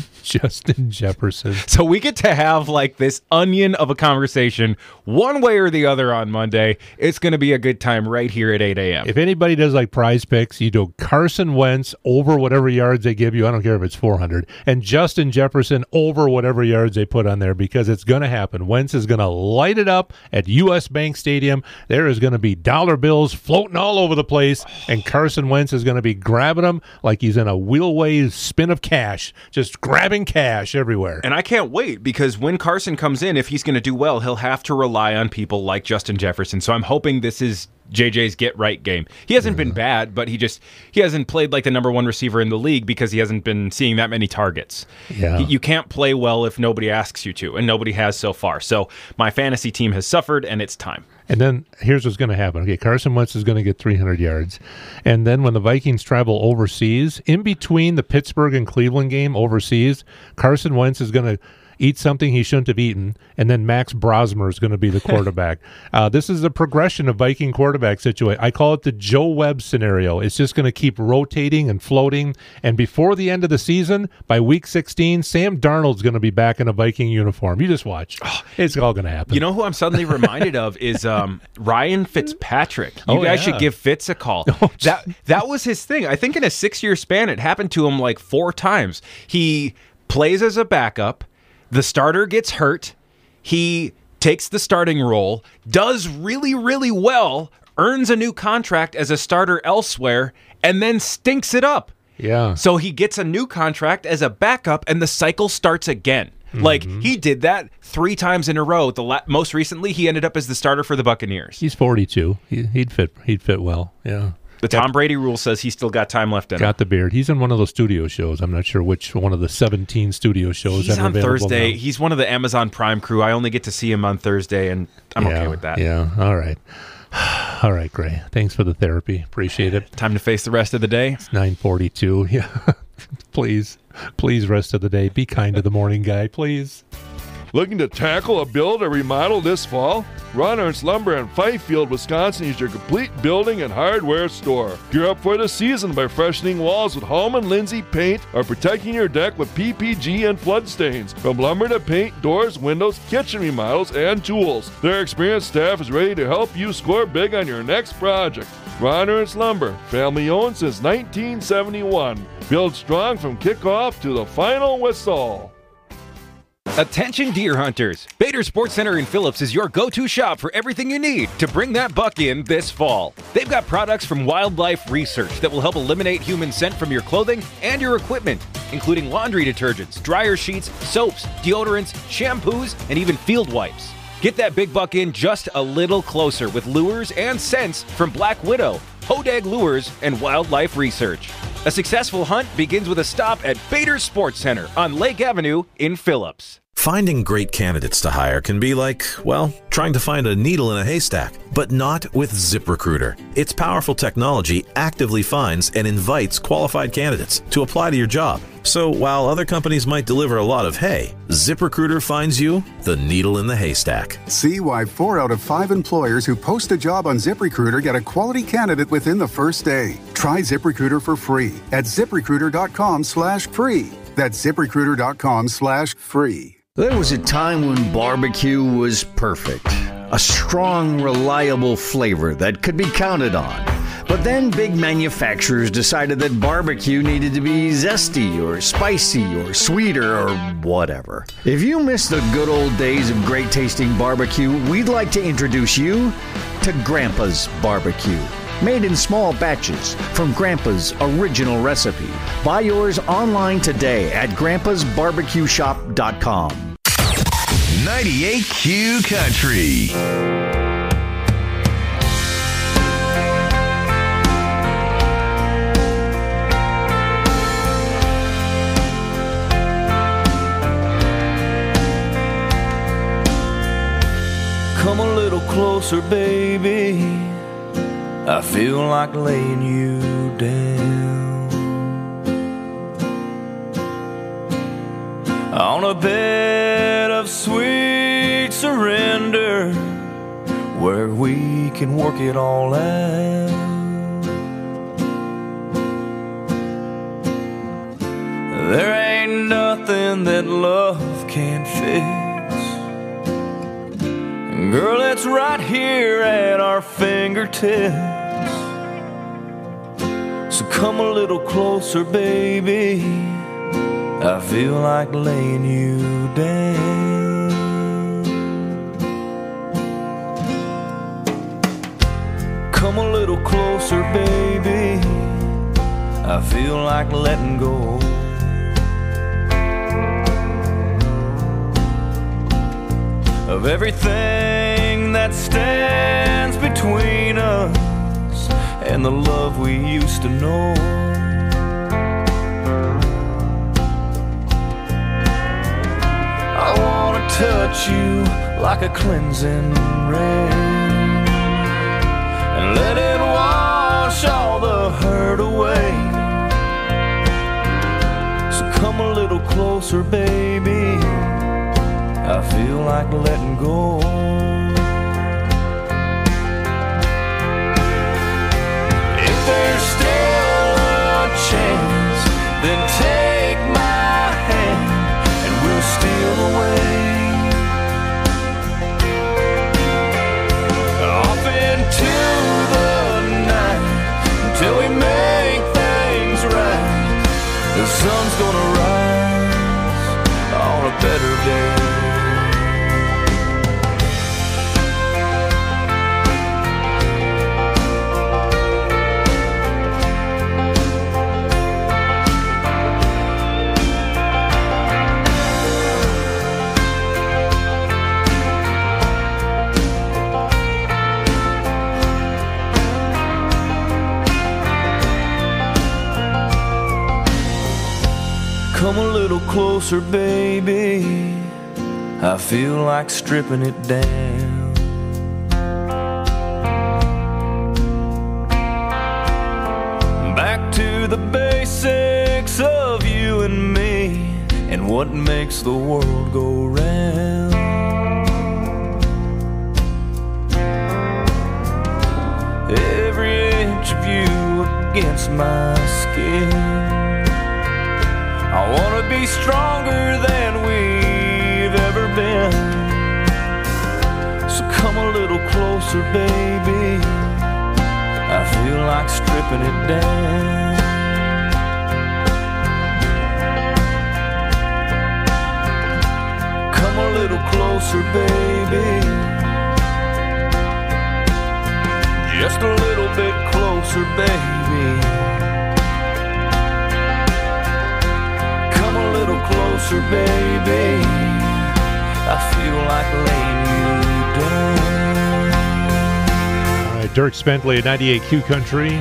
Justin Jefferson. So we get to have like this onion of a conversation one way or the other on Monday. It's going to be a good time right here at 8 a.m. If anybody does like Prize Picks, you do Carson Wentz over whatever yards they give you. I don't care if it's 400. And Justin Jefferson over whatever yards they put on there, because it's going to happen. Wentz is going to light it up at U.S. Bank Stadium. There is going to be dollar bills floating all over the place, and Carson Wentz is going to be grabbing them like he's in a wheelway spin of cash, just grabbing cash everywhere. And I can't wait, because when Carson comes in, if he's going to do well, he'll have to rely on people like Justin Jefferson. So I'm hoping this is JJ's get right game. He hasn't been bad, but he hasn't played like the number one receiver in the league because he hasn't been seeing that many targets. Yeah. You can't play well if nobody asks you to, and nobody has so far. So my fantasy team has suffered, and it's time. And then here's what's going to happen. Okay, Carson Wentz is going to get 300 yards. And then when the Vikings travel overseas, in between the Pittsburgh and Cleveland game overseas, Carson Wentz is going to eat something he shouldn't have eaten, and then Max Brosmer is going to be the quarterback. This is a progression of Viking quarterback situation. I call it the Joe Webb scenario. It's just going to keep rotating and floating, and before the end of the season, by week 16, Sam Darnold's going to be back in a Viking uniform. You just watch. It's all going to happen. You know who I'm suddenly reminded of is Ryan Fitzpatrick. You guys should give Fitz a call. That was his thing. I think in a 6-year span, it happened to him like 4 times. He plays as a backup. The starter gets hurt. He takes the starting role, does really, really well, earns a new contract as a starter elsewhere, and then stinks it up. Yeah. So he gets a new contract as a backup, and the cycle starts again. Like, he did that 3 times in a row. Most recently, he ended up as the starter for the Buccaneers. He's 42. He'd fit well. Yeah. The Tom Brady rule says he's still got time left in him. Got the beard. He's in one of those studio shows. I'm not sure which one of the 17 studio shows. He's that are on Thursday. now. He's one of the Amazon Prime crew. I only get to see him on Thursday, and I'm okay with that. Yeah. All right. All right, Gray. Thanks for the therapy. Appreciate it. Time to face the rest of the day. It's 9:42. Yeah. Please, rest of the day. Be kind to the morning guy, please. Looking to tackle a build or remodel this fall? Ron Ernst Lumber in Fifield, Wisconsin is your complete building and hardware store. Gear up for the season by freshening walls with Hallman Lindsay paint or protecting your deck with PPG and flood stains. From lumber to paint, doors, windows, kitchen remodels, and tools, their experienced staff is ready to help you score big on your next project. Ron Ernst Lumber, family owned since 1971. Build strong from kickoff to the final whistle. Attention deer hunters! Bader Sports Center in Phillips is your go-to shop for everything you need to bring that buck in this fall. They've got products from Wildlife Research that will help eliminate human scent from your clothing and your equipment, including laundry detergents, dryer sheets, soaps, deodorants, shampoos, and even field wipes. Get that big buck in just a little closer with lures and scents from Black Widow, Hodag Lures, and Wildlife Research. A successful hunt begins with a stop at Bader Sports Center on Lake Avenue in Phillips. Finding great candidates to hire can be like, well, trying to find a needle in a haystack, but not with ZipRecruiter. Its powerful technology actively finds and invites qualified candidates to apply to your job. So while other companies might deliver a lot of hay, ZipRecruiter finds you the needle in the haystack. See why 4 out of 5 employers who post a job on ZipRecruiter get a quality candidate within the first day. Try ZipRecruiter for free at ZipRecruiter.com/free. That's ZipRecruiter.com/free. There was a time when barbecue was perfect. A strong, reliable flavor that could be counted on. But then big manufacturers decided that barbecue needed to be zesty or spicy or sweeter or whatever. If you miss the good old days of great tasting barbecue, we'd like to introduce you to Grandpa's Barbecue. Made in small batches from Grandpa's original recipe. Buy yours online today at grandpasbarbecueshop.com. 98Q Country. closer, baby. I feel like laying you down on a bed of sweet surrender where we can work it all out. There ain't nothing that love can't fix. Girl, it's right here at our fingertips. So come a little closer, baby. I feel like laying you down. Come a little closer, baby. I feel like letting go. Of everything that stands between us and the love we used to know. I wanna touch you like a cleansing rain and let it wash all the hurt away. So come a little closer, baby. I feel like letting go. If there's still a chance, then take my hand and we'll steal away off into the night until we make things right. The sun's gonna rise on a better day. Come a little closer, baby. I feel like stripping it down. Back to the basics of you and me and what makes the world go round. Every inch of you against my skin. I wanna be stronger than we've ever been. So come a little closer, baby. I feel like stripping it down. Come a little closer, baby. Just a little bit closer, baby. Closer, baby. I feel like laying you down. All right, Dirk Spentley at 98Q Country.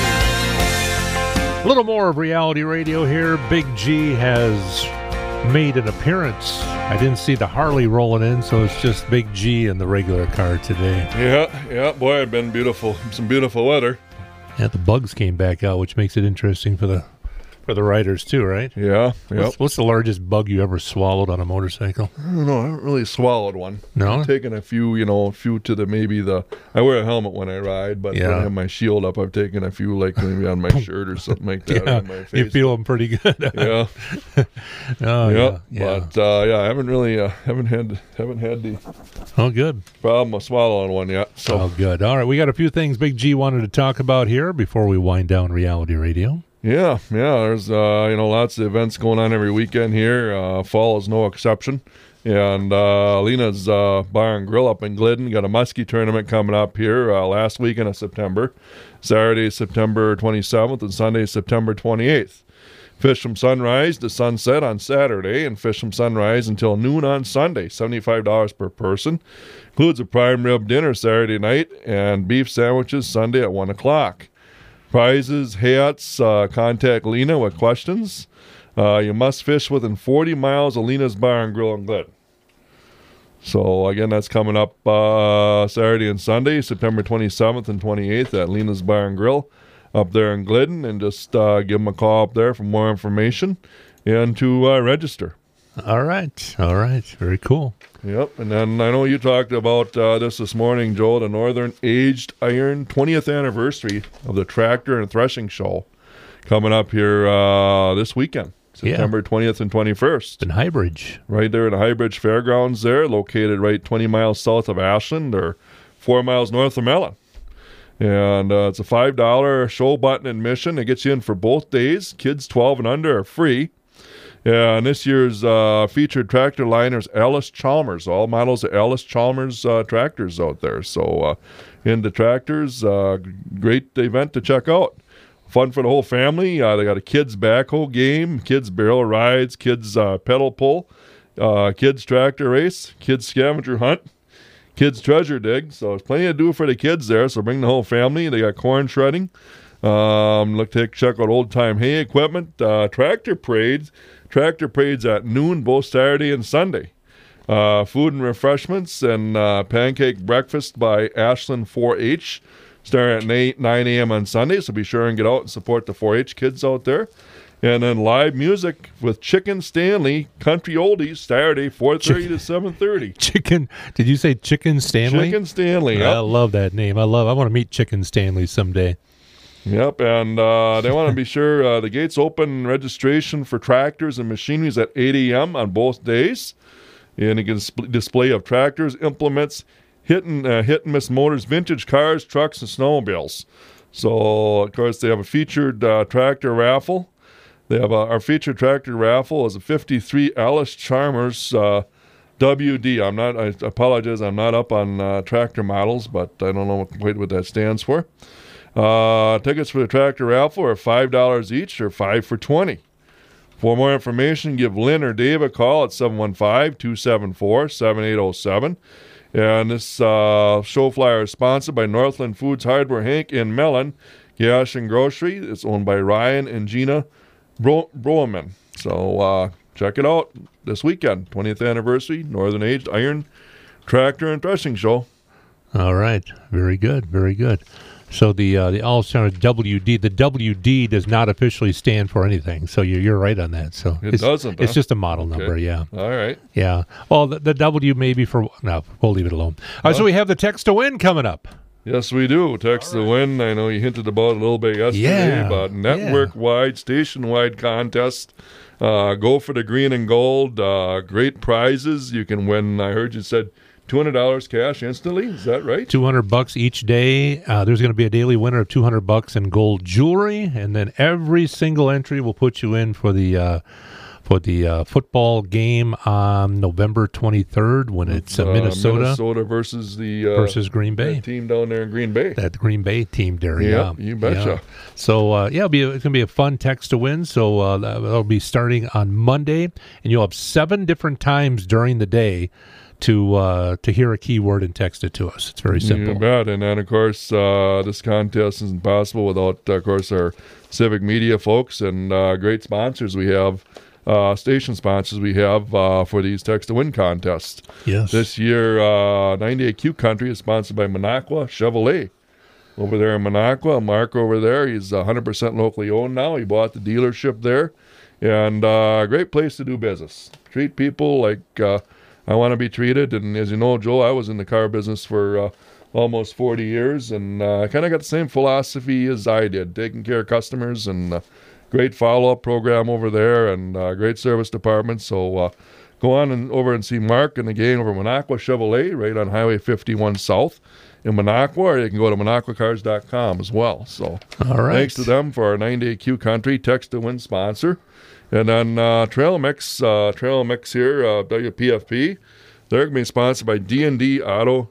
A little more of reality radio here. Big G has made an appearance. I didn't see the Harley rolling in, so it's just Big G in the regular car today. Yeah, boy, it's been beautiful. Some beautiful weather. Yeah, the bugs came back out, which makes it interesting for the riders too, right? Yeah. What's the largest bug you ever swallowed on a motorcycle? I don't know. I haven't really swallowed one. No? I've taken a few to the I wear a helmet when I ride, but when I have my shield up, I've taken a few, like maybe on my shirt or something like that. Yeah, on my face. you feel them pretty good. Yeah. Yeah. But I haven't really haven't had the good problem of swallowing one yet. So good. All right, we got a few things Big G wanted to talk about here before we wind down reality radio. Yeah. There's lots of events going on every weekend here. Fall is no exception. And Lena's Bar and Grill up in Glidden got a muskie tournament coming up here last weekend of September. Saturday, September 27th, and Sunday, September 28th. Fish from sunrise to sunset on Saturday, and fish from sunrise until noon on Sunday. $75 per person. Includes a prime rib dinner Saturday night and beef sandwiches Sunday at 1 o'clock. Prizes, hats, contact Lena with questions. You must fish within 40 miles of Lena's Bar and Grill in Glidden. So, again, that's coming up Saturday and Sunday, September 27th and 28th at Lena's Bar and Grill up there in Glidden. And just give them a call up there for more information and to register. All right. Very cool. Yep. And then I know you talked about this morning, Joe, the Northern Aged Iron 20th anniversary of the Tractor and Threshing Show coming up here this weekend. September 20th and 21st. In Highbridge. Right there in the Highbridge Fairgrounds there, located right 20 miles south of Ashland or 4 miles north of Mellon. And it's a $5 show button admission. It gets you in for both days. Kids 12 and under are free. And this year's featured tractor liner is Ellis Chalmers. All models of Ellis Chalmers tractors out there. So into tractors, great event to check out. Fun for the whole family. They got a kids backhoe game, kids barrel rides, kids pedal pull, kids tractor race, kids scavenger hunt, kids treasure dig. So there's plenty to do for the kids there. So bring the whole family. They got corn shredding. Check out old time hay equipment. Tractor parades at noon both Saturday and Sunday. Food and refreshments and pancake breakfast by Ashland 4-H. Starting at 9 a.m. on Sunday, so be sure and get out and support the 4-H kids out there. And then live music with Chicken Stanley, Country Oldies, Saturday, 4:30 to 7:30. Chicken, did you say Chicken Stanley? Chicken Stanley, I yep. love that name. I want to meet Chicken Stanley someday. Yep, and they want to be sure the gates open registration for tractors and machineries at 8 a.m. on both days. And you can display of tractors, implements, hit and miss motors, vintage cars, trucks, and snowmobiles. So, of course, they have a featured tractor raffle. They have our featured tractor raffle is a 53 Ellis Chalmers WD. I apologize, I'm not up on tractor models, but I don't know quite what that stands for. Tickets for the tractor raffle are $5 each or 5 for $20. For more information, give Lynn or Dave a call at 715-274-7807. And this show flyer is sponsored by Northland Foods Hardware Hank in Mellon, Gas and Grocery. It's owned by Ryan and Gina Broeman. So check it out this weekend, 20th anniversary, Northern Aged Iron Tractor and Threshing Show. All right. Very good. Very good. So the All-Star WD, the WD does not officially stand for anything. So you're right on that. So it doesn't. It's just a model number. Yeah. All right. Yeah. Well, the W may be for no. We'll leave it alone. So we have the text to win coming up. Yes, we do. Text to win. I know you hinted about it a little bit yesterday, but network-wide, station-wide contest. Go for the green and gold. Great prizes. You can win. I heard you said $200 cash instantly. Is that right? $200 each day. There's going to be a daily winner of $200 in gold jewelry, and then every single entry will put you in for the football game on November 23rd when it's Minnesota versus Green Bay team down there in Green Bay. That Green Bay team there. Yeah, you betcha. Yeah. So it's going to be a fun text to win. So that'll be starting on Monday, and you'll have 7 different times during the day to hear a keyword and text it to us. It's very simple. You bet. And then, of course, this contest isn't possible without, of course, our civic media folks and great sponsors we have, station sponsors we have for these text to win contests. Yes. This year, 98Q Country is sponsored by Minocqua Chevrolet. Over there in Minocqua, Mark over there, he's 100% locally owned now. He bought the dealership there. And great place to do business. Treat people like I want to be treated. And as you know, Joe, I was in the car business for almost 40 years, and I kind of got the same philosophy as I did, taking care of customers, and great follow-up program over there, and great service department. So go on and over and see Mark and the gang over Minocqua Chevrolet, right on Highway 51 South in Minocqua, or you can go to MinocquaCars.com as well. So all right. Thanks to them for our 9-Day-Q Country Text to Win sponsor. And then Trail Mix here, WPFP, they're going to be sponsored by D&D Auto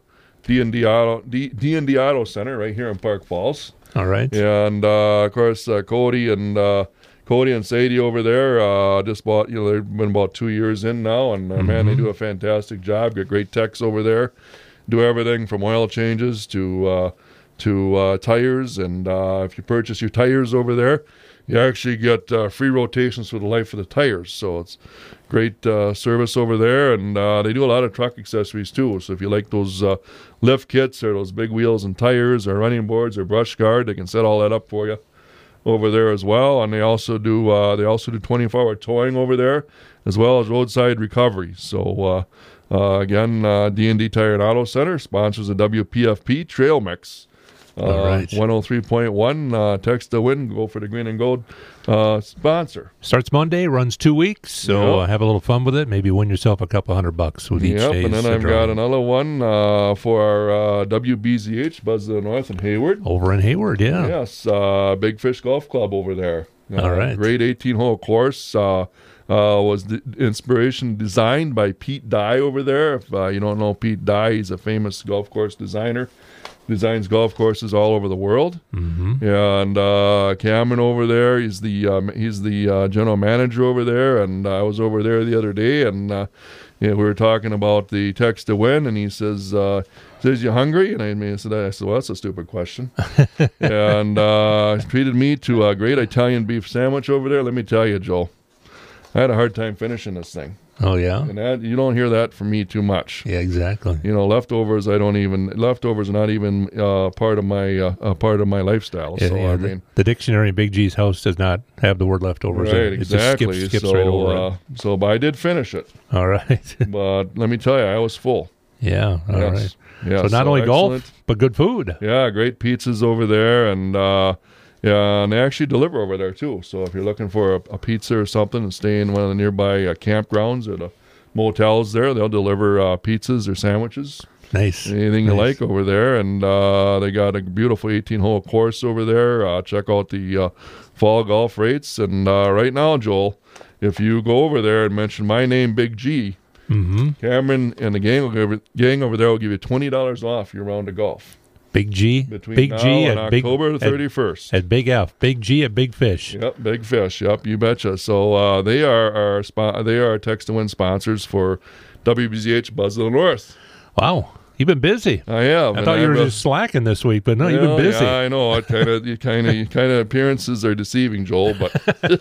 Center right here in Park Falls. All right. And, of course, Cody and Sadie over there just bought, they've been about 2 years in now, and, man, they do a fantastic job. Got great techs over there. Do everything from oil changes to tires. And if you purchase your tires over there, you actually get free rotations for the life of the tires. So it's great service over there, and they do a lot of truck accessories too. So if you like those lift kits or those big wheels and tires or running boards or brush guard, they can set all that up for you over there as well. And they also do 24-hour towing over there, as well as roadside recovery. So again, D&D Tire and Auto Center sponsors the WPFP Trail Mix. All right. 103.1, text to win, go for the green and gold sponsor. Starts Monday, runs 2 weeks, so have a little fun with it. Maybe win yourself a couple $100 with each day. And then I've got another one for our WBZH, Buzz of the North in Hayward. Over in Hayward, yeah. Yes, Big Fish Golf Club over there. All right. Great 18-hole course. Was the inspiration designed by Pete Dye over there. If you don't know Pete Dye, he's a famous golf course designer. Designs golf courses all over the world. Mm-hmm. Yeah, and Cameron over there, he's the general manager over there. And I was over there the other day, and we were talking about the text to win, and he says, "You hungry?" And I said, "Well, that's a stupid question." And treated me to a great Italian beef sandwich over there. Let me tell you, Joel, I had a hard time finishing this thing. Oh, yeah? And you don't hear that from me too much. Yeah, exactly. Leftovers, leftovers are not even part of my lifestyle. Yeah, so, yeah, I mean. The dictionary in Big G's house does not have the word leftovers. Right, It exactly. just skips right over it. But I did finish it. All right. But let me tell you, I was full. Yeah, all yes. right. Yeah, so not only excellent. golf, but good food. Yeah, great pizzas over there, and and they actually deliver over there too. So if you're looking for a pizza or something and stay in one of the nearby campgrounds or the motels there, they'll deliver pizzas or sandwiches. Nice. Anything you like over there. And they got a beautiful 18-hole course over there. Check out the fall golf rates. And right now, Joel, if you go over there and mention my name, Big G, Cameron and the gang over there will give you $20 off your round of golf. Big G, Between Big now G and at October 31st. At Big F, Big G at Big Fish. Yep, Big Fish. Yep, you betcha. So they are our Text to Win sponsors for WBZH Buzz of the North. Wow, you've been busy. I have. I thought you were just slacking this week, but no, you've been busy. Yeah, I know. Kind of appearances are deceiving, Joel. But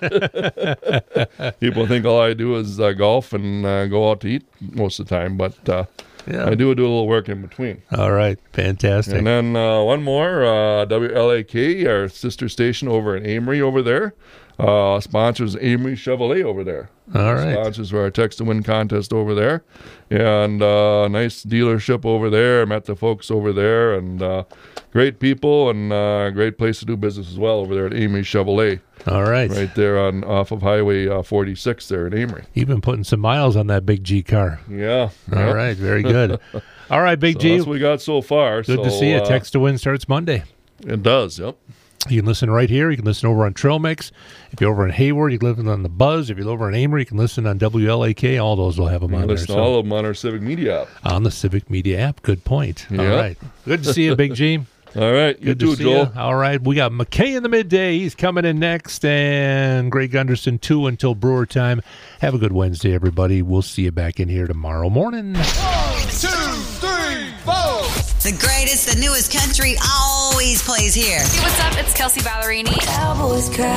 people think all I do is golf and go out to eat most of the time. But I do a little work in between. All right, fantastic. And then one more, WLAK, our sister station over in Amory over there, sponsors Amory Chevrolet over there. All right. Sponsors for our Text to Win contest over there. And nice dealership over there. Met the folks over there, and great people, and great place to do business as well over there at Amory Chevrolet. All right. Right there off of Highway 46 there in Amory. You've been putting some miles on that Big G car. Yeah. All right. Very good. All right, Big G. That's what we got so far. Good to see you. Text to Win starts Monday. It does, yep. You can listen right here. You can listen over on Trail Mix. If you're over in Hayward, you can listen on the Buzz. If you're over in Amory, you can listen on WLAK. All those will have them on there. Listen to all of them on our Civic Media app. On the Civic Media app. Good point. Yeah. All right. Good to see you, Big G. All right. Good you to too, see Joel. you. All right. We got McKay in the midday. He's coming in next. And Greg Gunderson, 2 until Brewer time. Have a good Wednesday, everybody. We'll see you back in here tomorrow morning. 1, 2, 3, 4. The greatest, the newest country always plays here. Hey, what's up? It's Kelsey Ballerini. Cowboys cry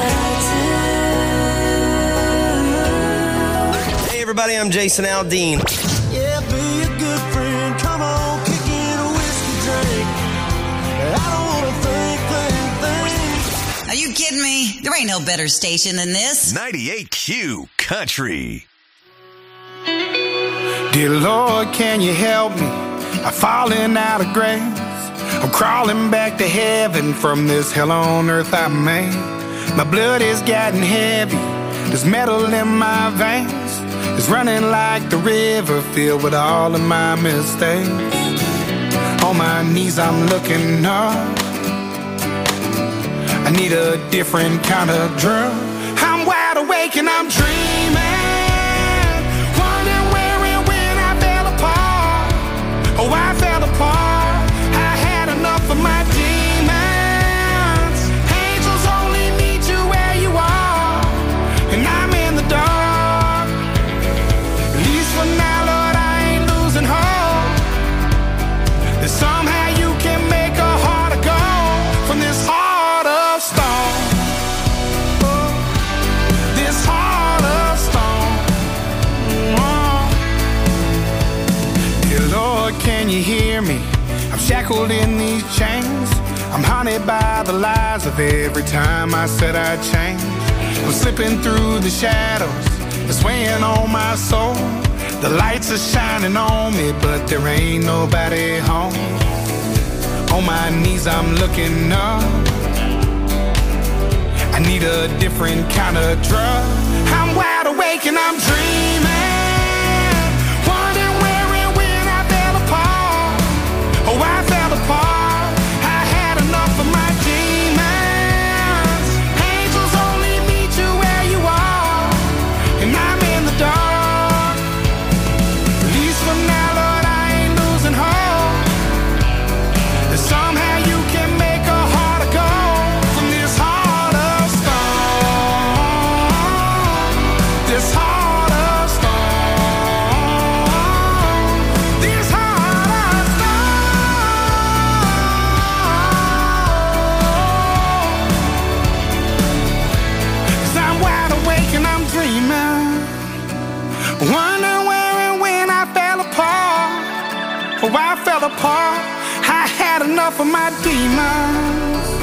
Hey, everybody. I'm Jason Aldean. Yeah, be a good friend. Come on, kick in a whiskey drink. I don't want to think. Are you kidding me? There ain't no better station than this. 98Q Country. Dear Lord, can you help me? I'm falling out of grace. I'm crawling back to heaven from this hell on earth I made. My blood is getting heavy. There's metal in my veins. It's running like the river filled with all of my mistakes. On my knees I'm looking up. I need a different kind of drug. I'm wide awake and I'm dreaming. Wondering where and when I fell apart. Oh, I fell apart. I had enough of my demons. Angels only meet you where you are. And I'm in the dark. At least for now, Lord, I ain't losing hope. That somehow you can make a heart of gold from this heart of stone. Oh. chains. I'm haunted by the lies of every time I said I'd change. I'm slipping through the shadows, it's weighing on my soul. The lights are shining on me, but there ain't nobody home. On my knees I'm looking up, I need a different kind of drug. I'm wide awake and I'm dreaming, wondering where and when I fell apart. Oh, I fell apart. I had enough of my demons. Angels only meet you where you are, and I'm in the dark. At least for now, Lord, I ain't losing hope that somehow you can make a heart of gold from this heart of stone. This heart of stone. This heart of stone. 'Cause I'm wide awake and I'm dreaming, wondering where and when I fell apart. Oh, I fell apart. I had enough of my demons.